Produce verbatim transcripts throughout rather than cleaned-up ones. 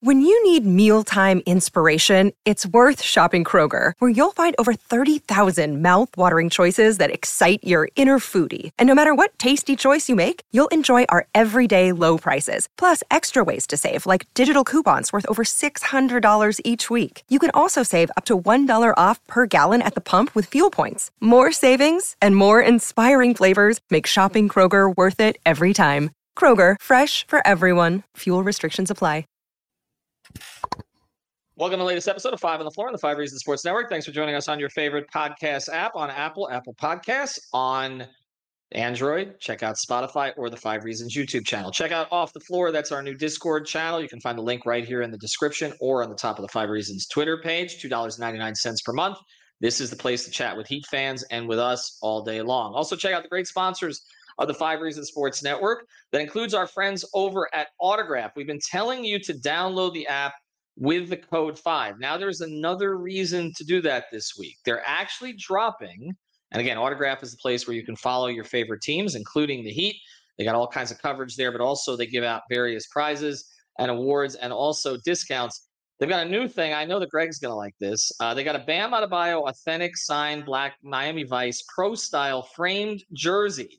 When you need mealtime inspiration, it's worth shopping Kroger, where you'll find over thirty thousand mouth-watering choices that excite your inner foodie. And no matter what tasty choice you make, you'll enjoy our everyday low prices, plus extra ways to save, like digital coupons worth over six hundred dollars each week. You can also save up to one dollar off per gallon at the pump with fuel points. More savings and more inspiring flavors make shopping Kroger worth it every time. Kroger, fresh for everyone. Fuel restrictions apply. Welcome to the latest episode of Five on the Floor on the Five Reasons Sports Network. Thanks for joining us on your favorite podcast app, on Apple, Apple Podcasts, on Android. Check out Spotify or the Five Reasons YouTube channel. Check out Off the Floor. That's our new Discord channel. You can find the link right here in the description or on the top of the Five Reasons Twitter page, two dollars and ninety-nine cents per month. This is the place to chat with Heat fans and with us all day long. Also, check out the great sponsors of the Five Reasons Sports Network. That includes our friends over at Autograph. We've been telling you to download the app with the code five. Now there's another reason to do that this week. They're actually dropping, and again, Autograph is the place where you can follow your favorite teams, including the Heat. They got all kinds of coverage there, but also they give out various prizes and awards and also discounts. They've got a new thing. I know that Greg's going to like this. Uh, they got a Bam Adebayo authentic signed black Miami Vice Pro Style framed jersey.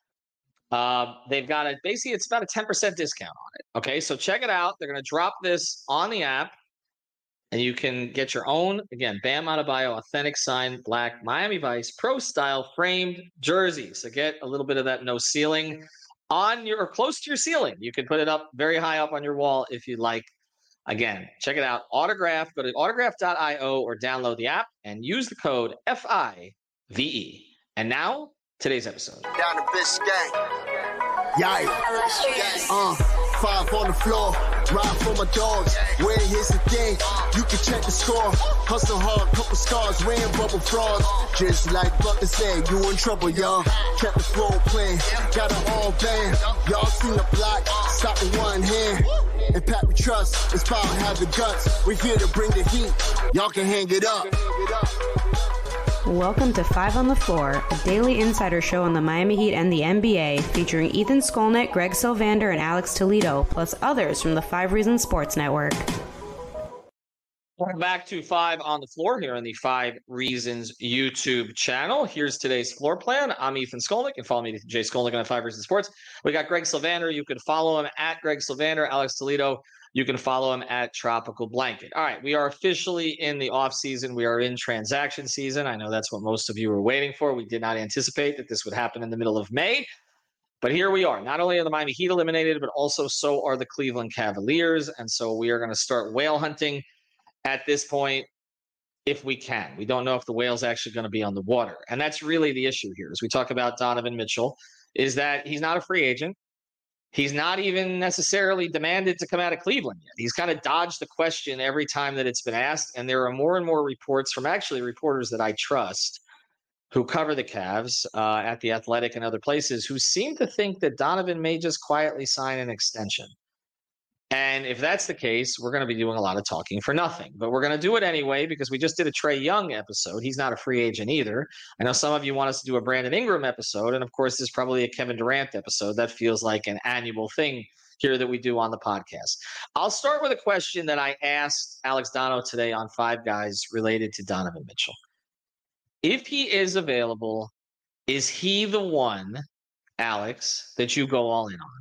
Uh, they've got a basically it's about a ten percent discount on it. Okay, so check it out. They're going to drop this on the app, and you can get your own, again, Bam Adebayo authentic signed black Miami Vice Pro Style framed jersey. So get a little bit of that no ceiling on your or close to your ceiling. You can put it up very high up on your wall if you like. Again, check it out. Autograph. Go to autograph dot io or download the app and use the code F I V E. And now, today's episode. Down the Biscayne. Yikes. Uh, five on the floor. Ride for my dogs. Where here's the thing. You can check the score. Hustle hard, couple scars. Wearing bubble frogs. Just like Butler said, you in trouble, y'all. Kept the flow playing. Got it all banned. Y'all seen the block. Stop with one hand. And Pat we trust. Inspire have the guts. We're here to bring the heat. Y'all can hang it up. Welcome to Five on the Floor, a daily insider show on the Miami Heat and the N B A, featuring Ethan Skolnick, Greg Sylvander, and Alex Toledo, plus others from the Five Reasons Sports Network. Welcome back to Five on the Floor here on the Five Reasons YouTube channel. Here's today's floor plan. I'm Ethan Skolnick. You can follow me, Jay Skolnick, on Five Reasons Sports. We got Greg Sylvander. You can follow him at Greg Sylvander. Alex Toledo. You can follow him at Tropical Blanket. All right, we are officially in the off season. We are in transaction season. I know that's what most of you were waiting for. We did not anticipate that this would happen in the middle of May. But here we are. Not only are the Miami Heat eliminated, but also so are the Cleveland Cavaliers. And so we are going to start whale hunting at this point if we can. We don't know if the whale's actually going to be on the water. And that's really the issue here as we talk about Donovan Mitchell, is that he's not a free agent. He's not even necessarily demanded to come out of Cleveland yet. He's kind of dodged the question every time that it's been asked. And there are more and more reports from actually reporters that I trust who cover the Cavs uh, at The Athletic and other places who seem to think that Donovan may just quietly sign an extension. And if that's the case, we're going to be doing a lot of talking for nothing. But we're going to do it anyway because we just did a Trae Young episode. He's not a free agent either. I know some of you want us to do a Brandon Ingram episode. And, of course, there's probably a Kevin Durant episode. That feels like an annual thing here that we do on the podcast. I'll start with a question that I asked Alex Dono today on Five Guys related to Donovan Mitchell. If he is available, is he the one, Alex, that you go all in on?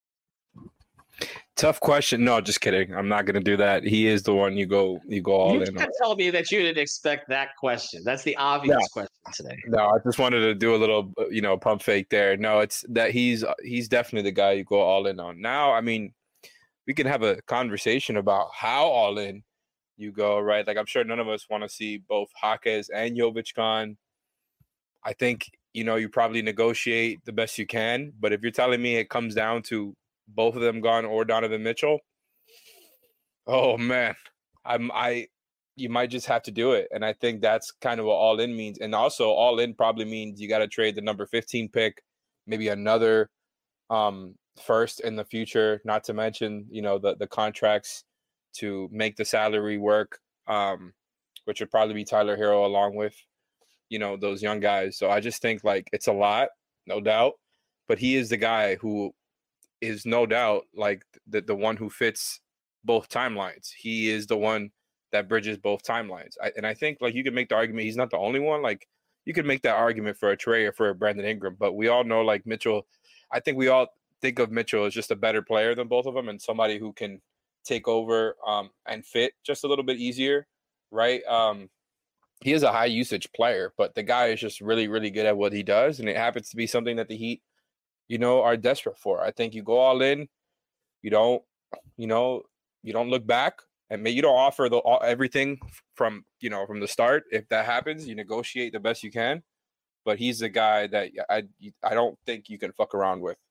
Tough question. No, just kidding. I'm not going to do that. He is the one you go you go all you in on. You can't tell me that you didn't expect that question. That's the obvious yeah. question today. No, I just wanted to do a little, you know, pump fake there. No, it's that he's he's definitely the guy you go all in on. Now, I mean, we can have a conversation about how all in you go, right? Like, I'm sure none of us want to see both Jaquez and Jovic gone. I think, you know, you probably negotiate the best you can. But if you're telling me it comes down to both of them gone or Donovan Mitchell, oh man, I'm I you might just have to do it. And I think that's kind of what all in means. And also all in probably means you got to trade the number fifteen pick, maybe another um first in the future, not to mention, you know, the the contracts to make the salary work, um, which would probably be Tyler Hero along with, you know, those young guys. So I just think like it's a lot, no doubt, but he is the guy who is no doubt like the, the one who fits both timelines. He is the one that bridges both timelines. I, and I think like you could make the argument he's not the only one. Like you could make that argument for a Trey or for a Brandon Ingram, but we all know like Mitchell. I think we all think of Mitchell as just a better player than both of them and somebody who can take over um, and fit just a little bit easier, right? Um, he is a high usage player, but the guy is just really, really good at what he does. And it happens to be something that the Heat, you know, are desperate for. I think you go all in, you don't, you know, you don't look back, and you don't offer the all, everything from, you know, from the start. If that happens, you negotiate the best you can, but he's the guy that I, I don't think you can fuck around with.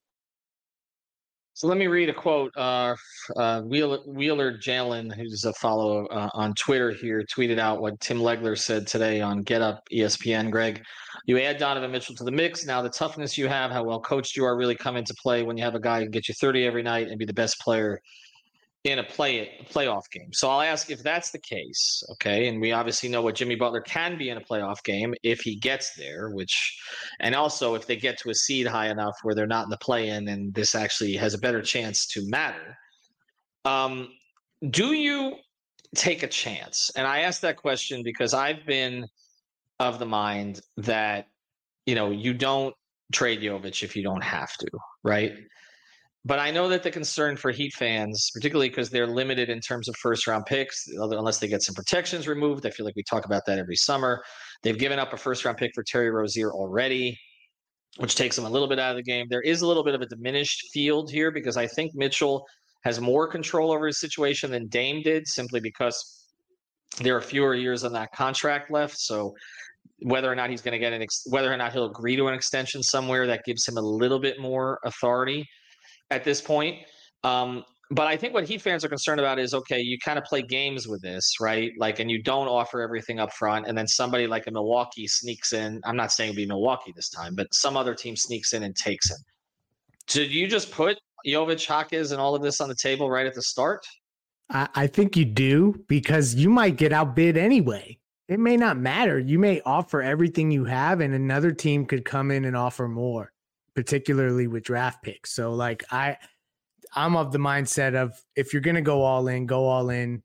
So let me read a quote. Uh, uh, Wheeler, Wheeler Jalen, who's a follow uh, on Twitter here, tweeted out what Tim Legler said today on Get Up E S P N. Greg, you add Donovan Mitchell to the mix. Now the toughness you have, how well coached you are, really come into play when you have a guy who can get you thirty every night and be the best player in a play a playoff game. So I'll ask if that's the case, okay? And we obviously know what Jimmy Butler can be in a playoff game if he gets there, which, and also if they get to a seed high enough where they're not in the play-in and this actually has a better chance to matter. Um, do you take a chance? And I ask that question because I've been of the mind that, you know, you don't trade Jovic if you don't have to, right? But I know that the concern for Heat fans, particularly because they're limited in terms of first-round picks, unless they get some protections removed. I feel like we talk about that every summer. They've given up a first-round pick for Terry Rozier already, which takes them a little bit out of the game. There is a little bit of a diminished field here because I think Mitchell has more control over his situation than Dame did, simply because there are fewer years on that contract left. So whether or not he's going to get an ex- whether or not he'll agree to an extension somewhere, that gives him a little bit more authority at this point. Um, but I think what Heat fans are concerned about is, okay, you kind of play games with this, right? Like, and you don't offer everything up front. And then somebody like a Milwaukee sneaks in. I'm not saying it'll be Milwaukee this time, but some other team sneaks in and takes him. Did you just put Jovic, Jaquez, and all of this on the table right at the start? I, I think you do, because you might get outbid anyway. It may not matter. You may offer everything you have and another team could come in and offer more, particularly with draft picks. So like I, I'm of the mindset of if you're going to go all in, go all in,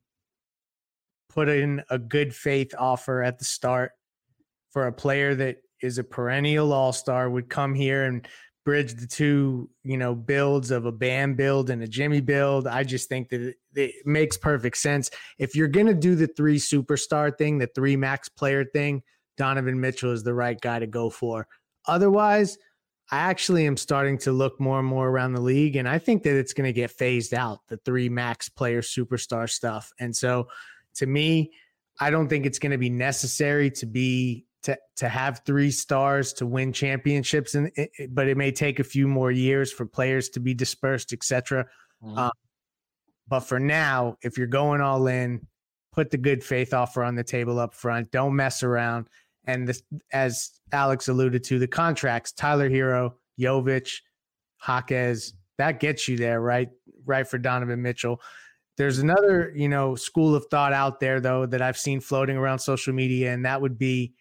put in a good faith offer at the start for a player that is a perennial all-star, would come here and bridge the two, you know, builds of a Bam build and a Jimmy build. I just think that it, it makes perfect sense. If you're going to do the three superstar thing, the three max player thing, Donovan Mitchell is the right guy to go for. Otherwise, I actually am starting to look more and more around the league, and I think that it's going to get phased out, the three max player superstar stuff. And so to me, I don't think it's going to be necessary to be to to have three stars to win championships, and it, but it may take a few more years for players to be dispersed, et cetera. Mm-hmm. Um, but for now, if you're going all in, put the good faith offer on the table up front. Don't mess around. And this, as Alex alluded to, the contracts, Tyler Hero, Jovic, Jaquez, that gets you there, right? Right for Donovan Mitchell. There's another, you know, school of thought out there, though, that I've seen floating around social media, and that would be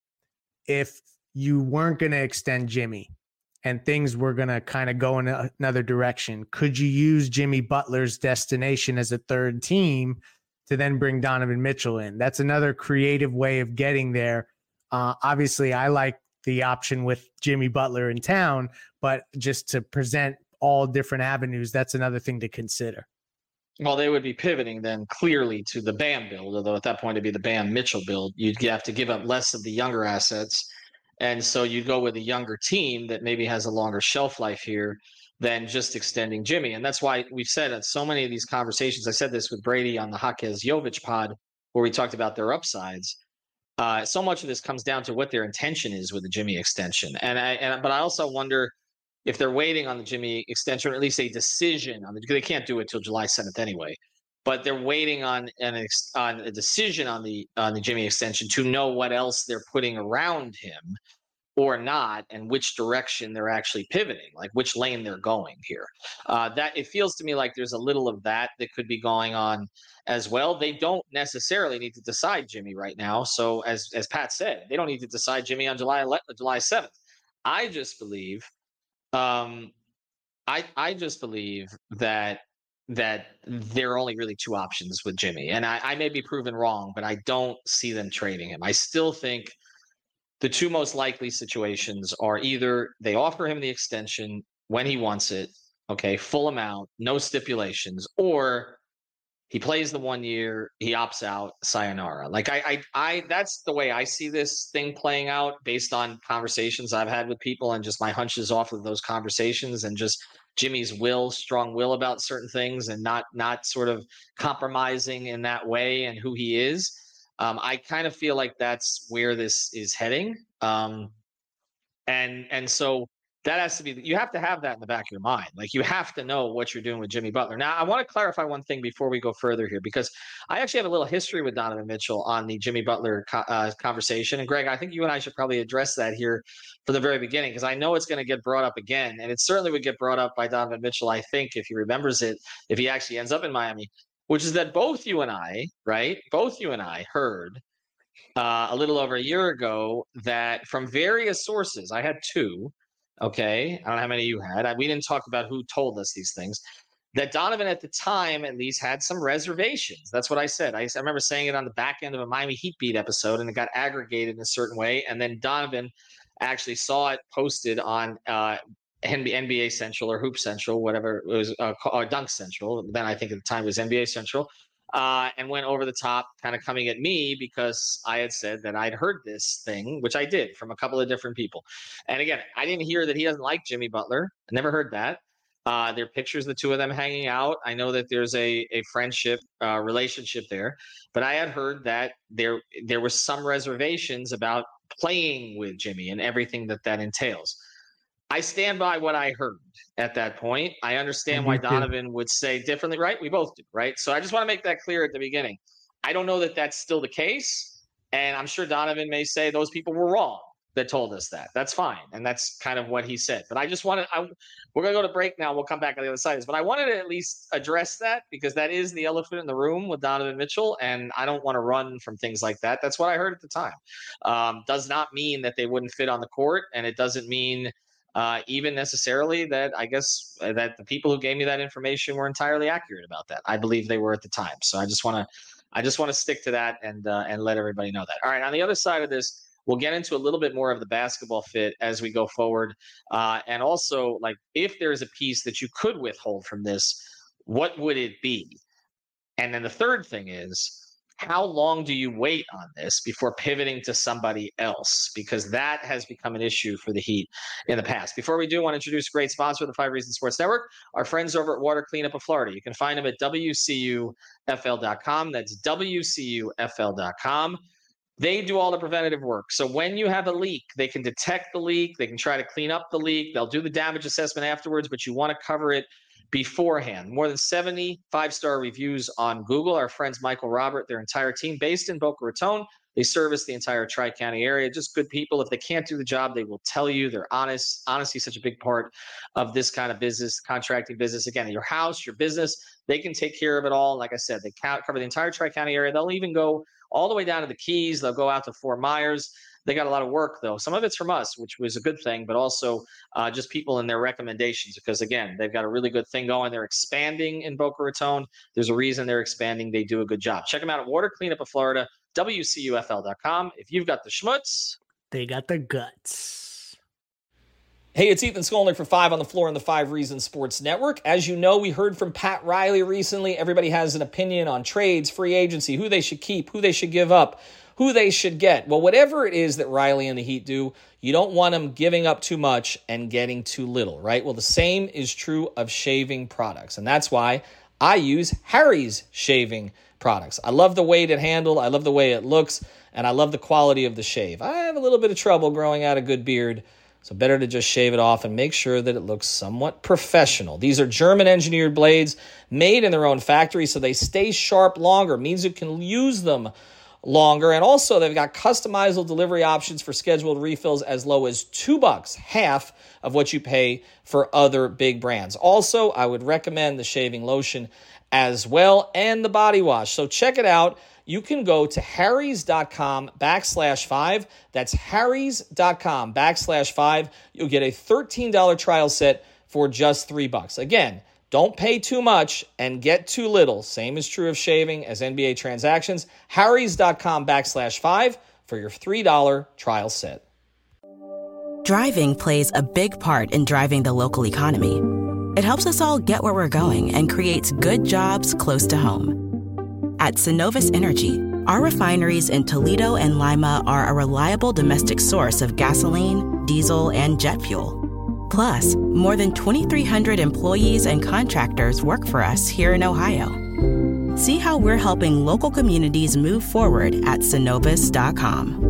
if you weren't going to extend Jimmy and things were going to kind of go in a, another direction, could you use Jimmy Butler's destination as a third team to then bring Donovan Mitchell in? That's another creative way of getting there. Uh, obviously, I like the option with Jimmy Butler in town, but just to present all different avenues, that's another thing to consider. Well, they would be pivoting then clearly to the Bam build, although at that point it'd be the Bam Mitchell build. You'd have to give up less of the younger assets. And so you'd go with a younger team that maybe has a longer shelf life here than just extending Jimmy. And that's why we've said at so many of these conversations, I said this with Brady on the Jaquez Jovic pod, where we talked about their upsides. Uh, so much of this comes down to what their intention is with the Jimmy extension. And I, and but I also wonder if they're waiting on the Jimmy extension, or at least a decision on the, because they can't do it till July seventh anyway, but they're waiting on an on a decision on the on the Jimmy extension to know what else they're putting around him or not, and which direction they're actually pivoting, like which lane they're going here. Uh, that it feels to me like there's a little of that that could be going on as well. They don't necessarily need to decide Jimmy right now. So as as Pat said, they don't need to decide Jimmy on July eleventh, July seventh. I just believe, um, I I just believe that that there are only really two options with Jimmy. And I, I may be proven wrong, but I don't see them trading him. I still think the two most likely situations are either they offer him the extension when he wants it, okay, full amount, no stipulations, or he plays the one year, he opts out, sayonara. Like I, I, I, that's the way I see this thing playing out based on conversations I've had with people and just my hunches off of those conversations and just Jimmy's will, strong will about certain things and not, not sort of compromising in that way and who he is. Um, I kind of feel like that's where this is heading. Um, and, and so that has to be, you have to have that in the back of your mind. Like you have to know what you're doing with Jimmy Butler. Now, I want to clarify one thing before we go further here, because I actually have a little history with Donovan Mitchell on the Jimmy Butler co- uh, conversation. And Greg, I think you and I should probably address that here from the very beginning, because I know it's going to get brought up again. And it certainly would get brought up by Donovan Mitchell, I think, if he remembers it, if he actually ends up in Miami, which is that both you and I, right, both you and I heard uh, a little over a year ago that from various sources, I had two, okay, I don't know how many you had. I, we didn't talk about who told us these things. That Donovan at the time at least had some reservations. That's what I said. I, I remember saying it on the back end of a Miami Heat Beat episode, and it got aggregated in a certain way. And then Donovan actually saw it posted on uh, N B A Central or Hoop Central, whatever it was, uh, or Dunk Central. Then I think at the time it was N B A Central. Uh, and went over the top, kind of coming at me because I had said that I'd heard this thing, which I did from a couple of different people. And again, I didn't hear that he doesn't like Jimmy Butler. I never heard that. Uh, there are pictures of the two of them hanging out. I know that there's a a friendship uh, relationship there, but I had heard that there there was some reservations about playing with Jimmy and everything that that entails. I stand by what I heard at that point. I understand why Donovan would say differently, right? We both do, right? So I just want to make that clear at the beginning. I don't know that that's still the case. And I'm sure Donovan may say those people were wrong that told us that. That's fine. And that's kind of what he said. But I just wanted, I, we're going to go to break now. We'll come back on the other side of this. But I wanted to at least address that because that is the elephant in the room with Donovan Mitchell. And I don't want to run from things like that. That's what I heard at the time. Um, does not mean that they wouldn't fit on the court. And it doesn't mean Uh, even necessarily that I guess uh, that the people who gave me that information were entirely accurate about that. I believe they were at the time. So I just want to, I just want to stick to that and uh, and let everybody know that. All right. On the other side of this, we'll get into a little bit more of the basketball fit as we go forward. Uh, and also, like, if there's a piece that you could withhold from this, what would it be? And then the third thing is, how long do you wait on this before pivoting to somebody else? Because that has become an issue for the Heat in the past. Before we do, I want to introduce a great sponsor of the Five Reasons Sports Network, our friends over at Water Cleanup of Florida. You can find them at W C U F L dot com. That's W C U F L dot com. They do all the preventative work. So when you have a leak, they can detect the leak. They can try to clean up the leak. They'll do the damage assessment afterwards, but you want to cover it beforehand. More than seventy five-star reviews on Google. Our friends Michael Robert, their entire team based in Boca Raton. They service the entire Tri-County area. Just good people. If they can't do the job, they will tell you. They're honest. Honesty is such a big part of this kind of business, contracting business. Again, your house, your business, they can take care of it all. Like I said, they cover the entire Tri-County area. They'll even go all the way down to the Keys. They'll go out to Fort Myers. They got a lot of work, though. Some of it's from us, which was a good thing, but also uh, just people and their recommendations because, again, they've got a really good thing going. They're expanding in Boca Raton. There's a reason they're expanding. They do a good job. Check them out at Water Cleanup of Florida, W C U F L dot com. If you've got the schmutz, they got the guts. Hey, it's Ethan Skolnick for Five on the Floor on the Five Reasons Sports Network. As you know, we heard from Pat Riley recently. Everybody has an opinion on trades, free agency, who they should keep, who they should give up, who they should get. Well, whatever it is that Riley and the Heat do, you don't want them giving up too much and getting too little, right? Well, the same is true of shaving products, and that's why I use Harry's shaving products. I love the weight it handles, I love the way it looks, and I love the quality of the shave. I have a little bit of trouble growing out a good beard, so better to just shave it off and make sure that it looks somewhat professional. These are German-engineered blades made in their own factory, so they stay sharp longer. It means you can use them longer. And also, they've got customizable delivery options for scheduled refills as low as two bucks, half of what you pay for other big brands. Also, I would recommend the shaving lotion as well and the body wash. So check it out. You can go to harrys.com backslash five. That's harrys.com backslash five. You'll get a thirteen dollars trial set for just three bucks. Again, Don't pay too much and get too little. Same is true of shaving as N B A transactions. Harrys.com backslash five for your three dollars trial set. Driving plays a big part in driving the local economy. It helps us all get where we're going and creates good jobs close to home. At Synovus Energy, our refineries in Toledo and Lima are a reliable domestic source of gasoline, diesel, and jet fuel. Plus, more than twenty-three hundred employees and contractors work for us here in Ohio. See how we're helping local communities move forward at Synovus dot com.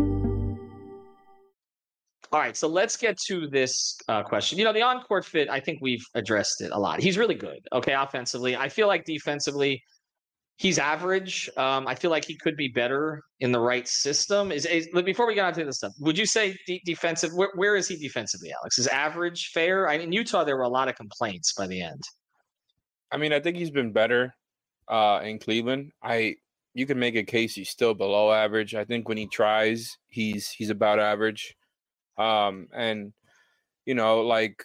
All right, so let's get to this uh, question. You know, the on-court fit, I think we've addressed it a lot. He's really good, okay, offensively. I feel like defensively, he's average. Um, I feel like he could be better in the right system. Is, is before we get on to this stuff, would you say de- defensive? Where, where is he defensively, Alex? Is average fair? I, in Utah, there were a lot of complaints by the end. I mean, I think he's been better uh, in Cleveland. I you can make a case he's still below average. I think when he tries, he's he's about average. Um, and you know, like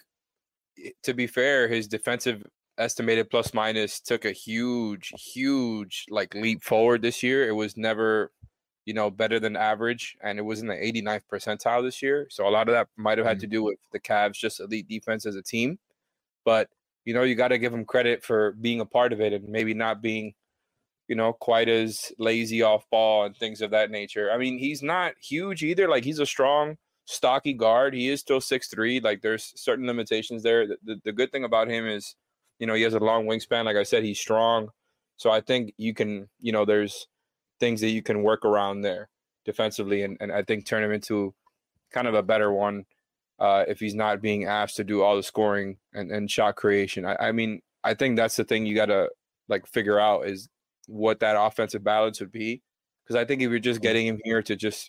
to be fair, his defensive estimated plus minus took a huge, huge like leap forward this year. It was never, you know, better than average, and it was in the eighty-ninth percentile this year. So a lot of that might have had to do with the Cavs just elite defense as a team. But, you know, you got to give him credit for being a part of it and maybe not being, you know, quite as lazy off ball and things of that nature. I mean, he's not huge either. Like, he's a strong, stocky guard. He is still six three. Like, there's certain limitations there. The, the, the good thing about him is, you know, he has a long wingspan. Like I said, he's strong. So I think you can, you know, there's things that you can work around there defensively and, and I think turn him into kind of a better one uh, if he's not being asked to do all the scoring and, and shot creation. I, I mean, I think that's the thing you got to, like, figure out is what that offensive balance would be. Because I think if you're just getting him here to just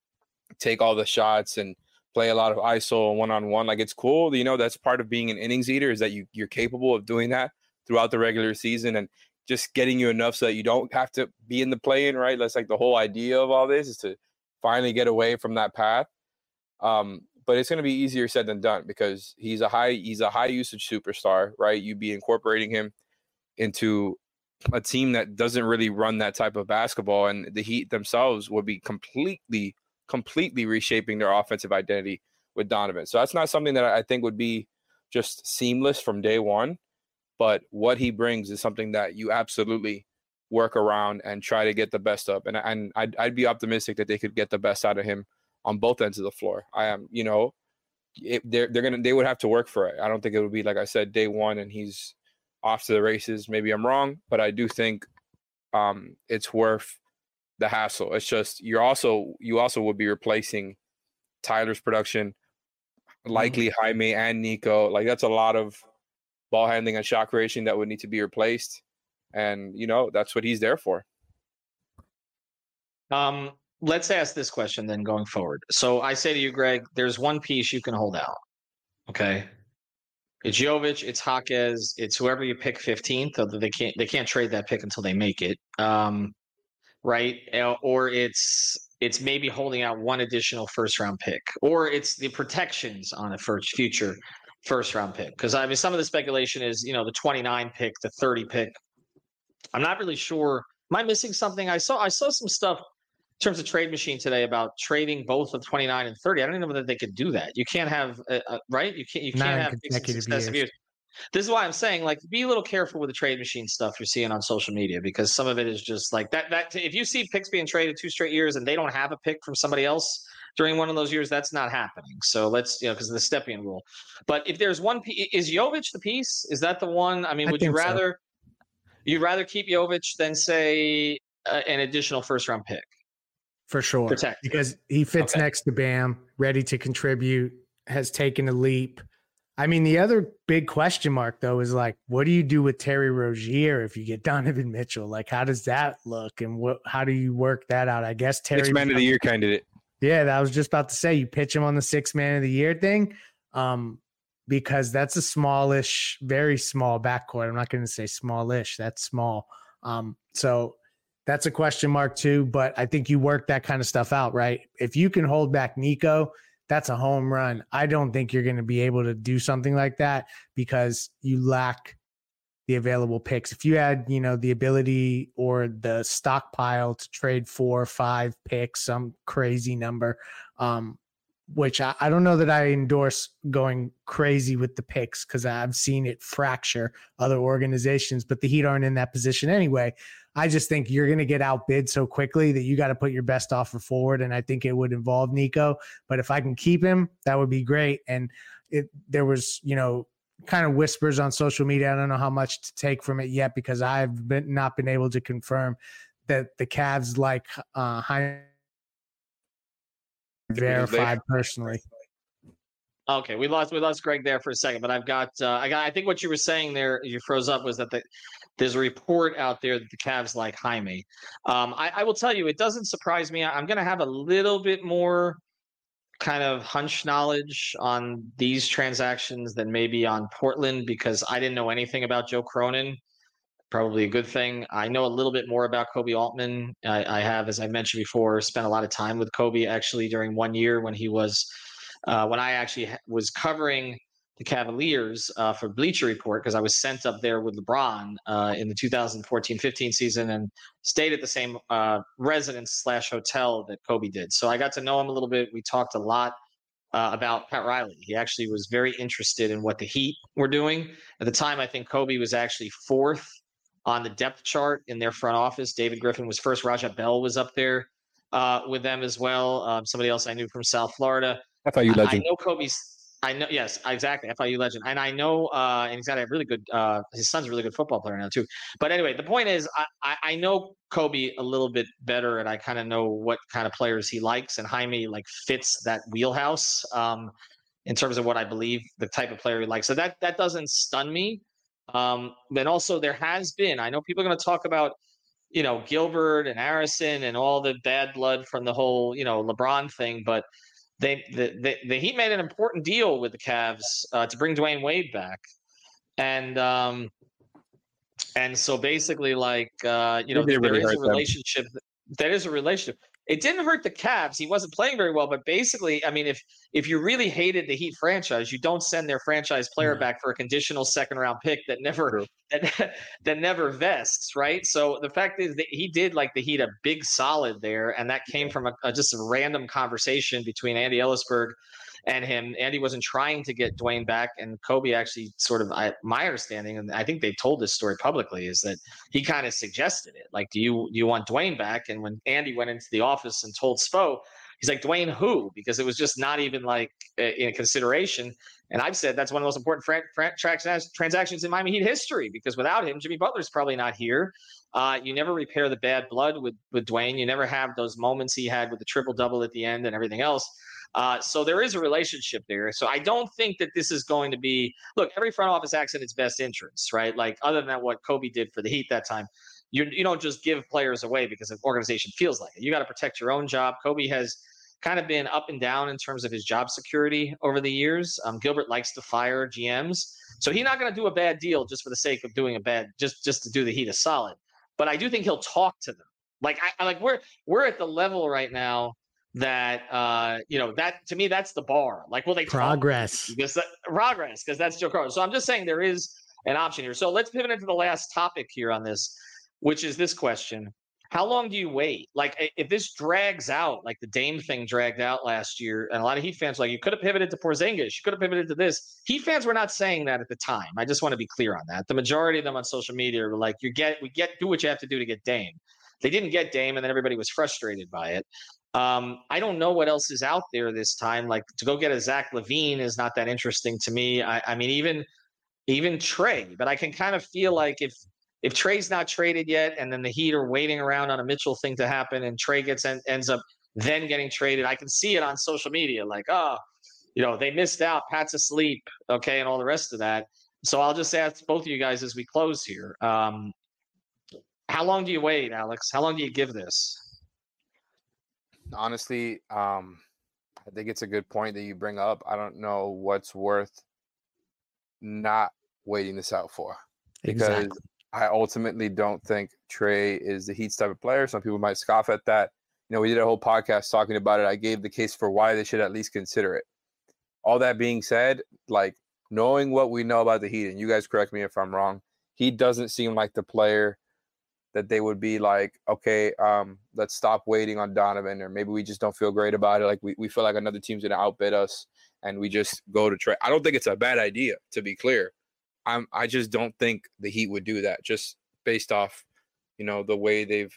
take all the shots and play a lot of I S O and one-on-one, like, it's cool. You know, that's part of being an innings eater is that you, you're capable of doing that throughout the regular season and just getting you enough so that you don't have to be in the play-in, right? That's like the whole idea of all this is to finally get away from that path. Um, but it's going to be easier said than done because he's a high he's a high usage superstar, right? You'd be incorporating him into a team that doesn't really run that type of basketball, and the Heat themselves would be completely completely reshaping their offensive identity with Donovan. So that's not something that I think would be just seamless from day one, but what he brings is something that you absolutely work around and try to get the best of. And, and I'd, I'd be optimistic that they could get the best out of him on both ends of the floor. I am, you know, it, they're, they're going to, they would have to work for it. I don't think it would be, like I said, day one and he's off to the races. Maybe I'm wrong, but I do think um, it's worth the hassle. It's just you're also you also would be replacing Tyler's production, likely mm-hmm. Jaime and Nico. Like, that's a lot of ball handling and shot creation that would need to be replaced, and you know that's what he's there for. Um, let's ask this question then going forward. So I say to you, Greg, there's one piece you can hold out. Okay, it's Jovic, it's Jaquez, it's whoever you pick fifteenth. Although they can't they can't trade that pick until they make it. Um, right? Or it's it's maybe holding out one additional first round pick, or it's the protections on a first future first round pick. Because I mean, some of the speculation is, you know, the twenty-nine pick, the thirty pick. I'm not really sure. Am I missing something? I saw I saw some stuff in terms of Trade Machine today about trading both the twenty-nine and thirty. I don't even know whether they could do that. You can't have uh, uh, right. You can't you can't have consecutive years. years. This is why I'm saying, like, be a little careful with the Trade Machine stuff you're seeing on social media, because some of it is just like that. That if you see picks being traded two straight years and they don't have a pick from somebody else during one of those years, that's not happening. So let's, you know, because of the Stepien rule. But if there's one, is Jovic the piece? Is that the one? I mean, would I you rather so. you'd rather keep Jovic than say uh, an additional first round pick? For sure, Protect. Because he fits okay. next to Bam, ready to contribute, has taken a leap. I mean, the other big question mark, though, is like, what do you do with Terry Rozier if you get Donovan Mitchell? Like, how does that look, and what? How do you work that out? I guess Terry, six man of the year candidate. Yeah, that I was just about to say. You pitch him on the six man of the year thing, um, because that's a smallish, very small backcourt. I'm not going to say smallish. That's small. Um, so that's a question mark too. But I think you work that kind of stuff out, right? If you can hold back Nico, that's a home run. I don't think you're going to be able to do something like that because you lack the available picks. If you had, you know, the ability or the stockpile to trade four or five picks, some crazy number, um, which I, I don't know that I endorse going crazy with the picks because I've seen it fracture other organizations, but the Heat aren't in that position anyway. I just think you're going to get outbid so quickly that you got to put your best offer forward. And I think it would involve Nico, but if I can keep him, that would be great. And it, there was, you know, kind of whispers on social media. I don't know how much to take from it yet because I've been not been able to confirm that the Cavs like uh, high verified personally. Okay, we lost we lost Greg there for a second, but I've got uh, I got I think what you were saying there, you froze up, was that the, there's a report out there that the Cavs like Jaime. Um, I, I will tell you, it doesn't surprise me. I'm going to have a little bit more kind of hunch knowledge on these transactions than maybe on Portland because I didn't know anything about Joe Cronin. Probably a good thing. I know a little bit more about Koby Altman. I, I have, as I mentioned before, spent a lot of time with Kobe actually during one year when he was, uh, when I actually was covering the Cavaliers uh, for Bleacher Report because I was sent up there with LeBron uh, in the two thousand fourteen fifteen season and stayed at the same uh, residence slash hotel that Kobe did. So I got to know him a little bit. We talked a lot uh, about Pat Riley. He actually was very interested in what the Heat were doing. At the time, I think Kobe was actually fourth on the depth chart in their front office. David Griffin was first. Raja Bell was up there uh, with them as well. Um, somebody else I knew from South Florida. F I U legend. I know Kobe's. I know. Yes, exactly. F I U legend. And I know, uh, and he's got a really good. Uh, his son's a really good football player now too. But anyway, the point is, I, I, I know Kobe a little bit better, and I kind of know what kind of players he likes, and Jaime like fits that wheelhouse um, in terms of what I believe the type of player he likes. So that that doesn't stun me. Um, then also there has been, I know people are going to talk about, you know, Gilbert and Harrison and all the bad blood from the whole, you know, LeBron thing, but they, the, the, the Heat made an important deal with the Cavs uh, to bring Dwayne Wade back. And, um, and so basically like, uh, you know, there, there is a relationship, there is a relationship. It didn't hurt the Cavs. He wasn't playing very well, but basically, I mean, if if you really hated the Heat franchise, you don't send their franchise player back for a conditional second round pick that never that, that never vests, right? So the fact is that he did like the Heat a big solid there, and that came from a, a, just a random conversation between Andy Ellisberg and him. Andy wasn't trying to get Dwayne back, and Kobe actually sort of, I, my understanding, and I think they told this story publicly, is that he kind of suggested it. Like, do you do you want Dwayne back? And when Andy went into the office and told Spo, he's like, Dwayne who? Because it was just not even like in consideration. And I've said that's one of the most important fran- fran- trans- transactions in Miami Heat history, because without him, Jimmy Butler's probably not here. Uh, you never repair the bad blood with, with Dwayne. You never have those moments he had with the triple-double at the end and everything else. Uh, so there is a relationship there. So I don't think that this is going to be – look, every front office acts in its best interests, right? Like other than what Kobe did for the Heat that time, you, you don't just give players away because an organization feels like it. You got to protect your own job. Kobe has kind of been up and down in terms of his job security over the years. Um, Gilbert likes to fire G Ms. So he's not going to do a bad deal just for the sake of doing a bad – just just to do the Heat a solid. But I do think he'll talk to them. Like I, I like we're we're at the level right now – that uh you know that to me that's the bar. Like, will they progress because that, progress because that's Joe Cronin. So I'm just saying there is an option here. So let's pivot into the last topic here on this, which is this question: how long do you wait? Like, if this drags out, like the Dame thing dragged out last year, and a lot of Heat fans were like, you could have pivoted to Porzingis, you could have pivoted to this. Heat fans were not saying that at the time. I just want to be clear on that. The majority of them on social media were like, you get we get do what you have to do to get Dame. They didn't get Dame, and then everybody was frustrated by it. Um, I don't know what else is out there this time. Like, to go get a Zach LaVine is not that interesting to me. I, I mean, even even Trey, but I can kind of feel like if if Trey's not traded yet, and then the Heat are waiting around on a Mitchell thing to happen, and Trey gets en- ends up then getting traded, I can see it on social media. Like, oh, you know, they missed out. Pat's asleep, okay, and all the rest of that. So I'll just ask both of you guys as we close here. Um, how long do you wait, Alex? How long do you give this? Honestly, um, I think it's a good point that you bring up. I don't know what's worth not waiting this out for, because exactly. I ultimately don't think Trey is the Heat's type of player. Some people might scoff at that. You know, we did a whole podcast talking about it. I gave the case for why they should at least consider it. All that being said, like, knowing what we know about the Heat, and you guys correct me if I'm wrong, he doesn't seem like the player that they would be like, okay, um, let's stop waiting on Donovan, or maybe we just don't feel great about it. Like we, we feel like another team's going to outbid us and we just go to trade. I don't think it's a bad idea, to be clear. I'm, I just don't think the Heat would do that just based off, you know, the way they've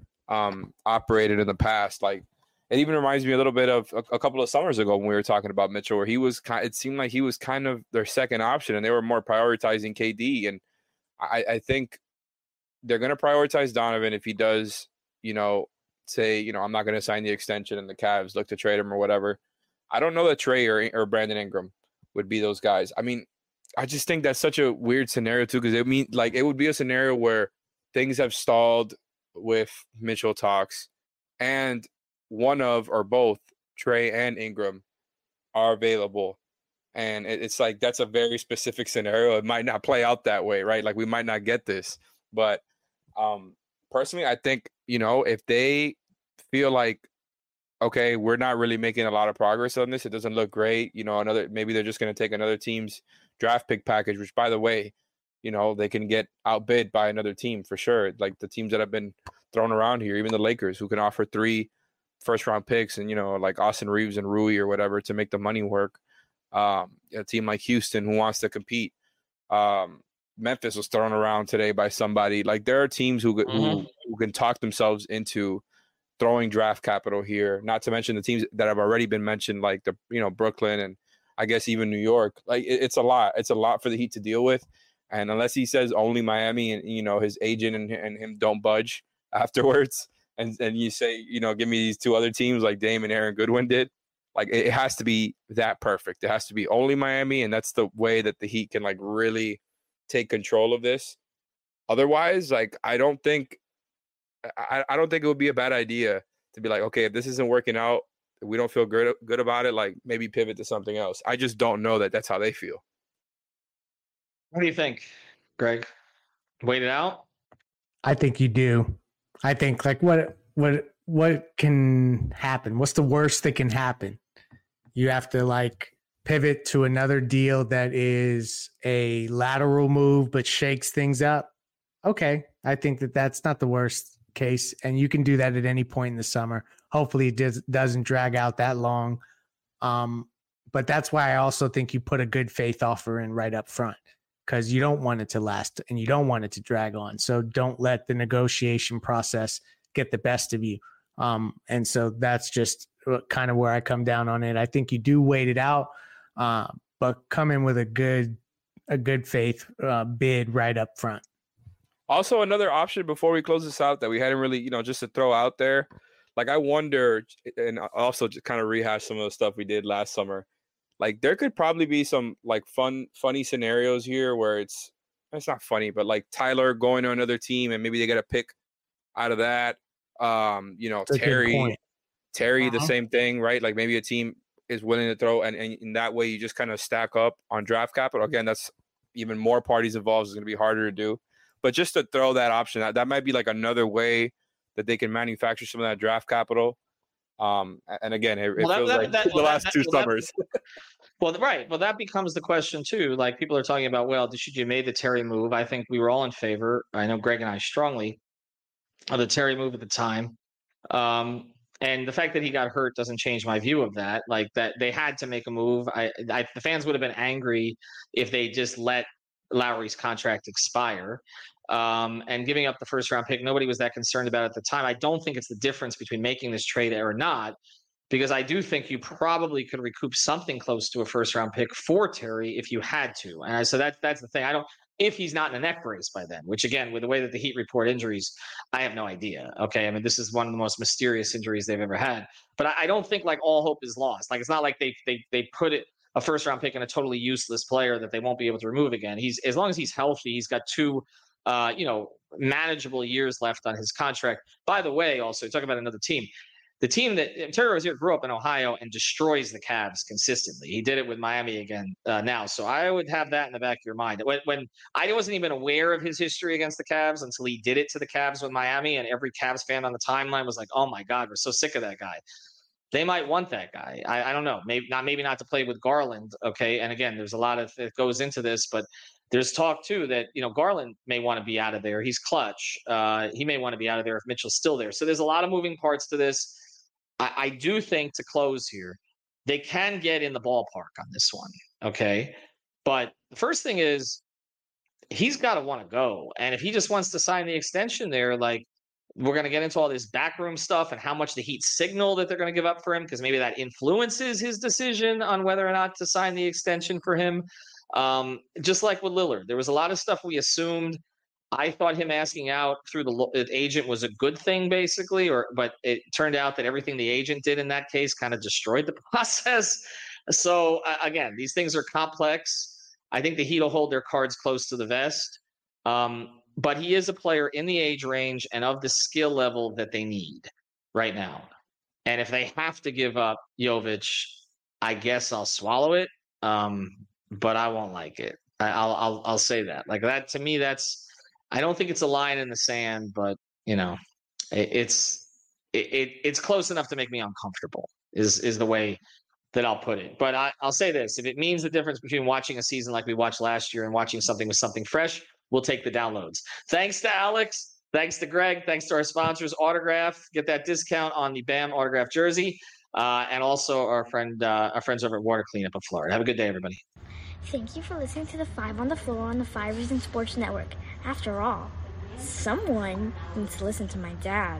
um, operated in the past. Like, it even reminds me a little bit of a, a couple of summers ago when we were talking about Mitchell, where he was kind, it seemed like he was kind of their second option and they were more prioritizing K D. And I, I think they're going to prioritize Donovan if he does, you know, say, you know, I'm not going to sign the extension and the Cavs look to trade him or whatever. I don't know that Trey or, or Brandon Ingram would be those guys. I mean, I just think that's such a weird scenario too, because it mean like it would be a scenario where things have stalled with Mitchell talks and one of or both Trey and Ingram are available. And it, it's like that's a very specific scenario. It might not play out that way, right? Like we might not get this. But um, personally, I think, you know, if they feel like, okay, we're not really making a lot of progress on this, it doesn't look great, you know, another maybe they're just going to take another team's draft pick package, which, by the way, you know, they can get outbid by another team for sure. Like the teams that have been thrown around here, even the Lakers, who can offer three first round picks and, you know, like Austin Reeves and Rui or whatever to make the money work. Um, a team like Houston who wants to compete. Um, Memphis was thrown around today by somebody. Like there are teams who, mm-hmm. who who can talk themselves into throwing draft capital here. Not to mention the teams that have already been mentioned, like the you know Brooklyn and I guess even New York. Like it, it's a lot. It's a lot for the Heat to deal with. And unless he says only Miami and you know his agent and, and him don't budge afterwards, and and you say you know give me these two other teams like Dame and Aaron Goodwin did. Like it, it has to be that perfect. It has to be only Miami, and that's the way that the Heat can like really take control of this. Otherwise, like I don't think I, I don't think it would be a bad idea to be like, okay, if this isn't working out, if we don't feel good good about it, like maybe pivot to something else. I just don't know that that's how they feel. What do you think, Greg? Wait it out? I think you do. I think like what what what can happen? What's the worst that can happen? You have to like pivot to another deal that is a lateral move but shakes things up. Okay, I think that that's not the worst case, and you can do that at any point in the summer. Hopefully it does, doesn't drag out that long. Um, but that's why I also think you put a good faith offer in right up front, because you don't want it to last and you don't want it to drag on. So don't let the negotiation process get the best of you. Um, and so that's just kind of where I come down on it. I think you do wait it out. Uh, but come in with a good, a good faith uh, bid right up front. Also, another option before we close this out that we hadn't really, you know, just to throw out there. Like I wonder, and also just kind of rehash some of the stuff we did last summer. Like there could probably be some like fun, funny scenarios here where it's it's not funny, but like Tyler going to another team and maybe they get a pick out of that. Um, you know, That's Terry, Terry, uh-huh. the same thing, right? Like maybe a team is willing to throw, and, and in that way you just kind of stack up on draft capital. Again, that's even more parties involved. It's going to be harder to do, but just to throw that option out, that might be like another way that they can manufacture some of that draft capital. Um, and again, it, well, it feels that, like that, the well, last that, two well, summers. That, well, right. Well, that becomes the question too. Like people are talking about, well, should you made the Terry move? I think we were all in favor. I know Greg and I strongly of the Terry move at the time. Um, and the fact that he got hurt doesn't change my view of that. Like that they had to make a move. I, I the fans would have been angry if they just let Lowry's contract expire. Um, and giving up the first round pick, nobody was that concerned about it at the time. I don't think it's the difference between making this trade or not, because I do think you probably could recoup something close to a first round pick for Terry if you had to. And I, so that's that's the thing. I don't if he's not in a neck brace by then, which again, with the way that the Heat report injuries, I have no idea. Okay, I mean this is one of the most mysterious injuries they've ever had. But I, I don't think like all hope is lost. Like it's not like they they they put it a first round pick in a totally useless player that they won't be able to remove again. He's as long as he's healthy, he's got two. Uh, you know, manageable years left on his contract. By the way, also talk about another team. The team that Terry Rozier grew up in Ohio and destroys the Cavs consistently. He did it with Miami again uh, now. So I would have that in the back of your mind. When, when I wasn't even aware of his history against the Cavs until he did it to the Cavs with Miami, and every Cavs fan on the timeline was like, "Oh my God, we're so sick of that guy." They might want that guy. I, I don't know. Maybe not. Maybe not to play with Garland. Okay, and again, there's a lot of it goes into this, but there's talk too that, you know, Garland may want to be out of there. He's clutch. Uh, he may want to be out of there if Mitchell's still there. So there's a lot of moving parts to this. I, I do think to close here, they can get in the ballpark on this one. Okay. But the first thing is he's got to want to go. And if he just wants to sign the extension there, like, we're going to get into all this backroom stuff and how much the Heat signal that they're going to give up for him, because maybe that influences his decision on whether or not to sign the extension for him. Um, just like with Lillard, there was a lot of stuff we assumed. I thought him asking out through the, the agent was a good thing, basically, or but it turned out that everything the agent did in that case kind of destroyed the process. So uh, again, these things are complex. I think the Heat will hold their cards close to the vest. Um, But he is a player in the age range and of the skill level that they need right now. And if they have to give up Jovic, I guess I'll swallow it. Um, but I won't like it. I, I'll, I'll, I'll say that. Like that to me, that's. I don't think it's a line in the sand, but you know, it, it's it, it it's close enough to make me uncomfortable. Is is the way that I'll put it. But I, I'll say this: if it means the difference between watching a season like we watched last year and watching something with something fresh, we'll take the downloads. Thanks to Alex. Thanks to Greg. Thanks to our sponsors, Autograph. Get that discount on the B A M Autograph jersey. Uh, and also our friend, uh, our friends over at Water Cleanup of Florida. Have a good day, everybody. Thank you for listening to the Five on the Floor on the Five Reasons Sports Network. After all, someone needs to listen to my dad.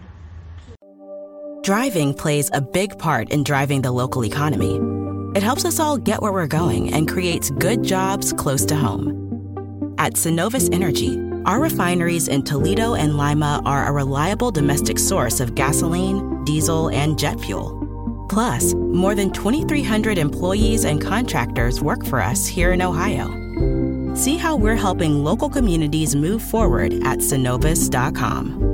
Driving plays a big part in driving the local economy. It helps us all get where we're going and creates good jobs close to home. At Synovus Energy, our refineries in Toledo and Lima are a reliable domestic source of gasoline, diesel, and jet fuel. Plus, more than twenty-three hundred employees and contractors work for us here in Ohio. See how we're helping local communities move forward at Synovus dot com.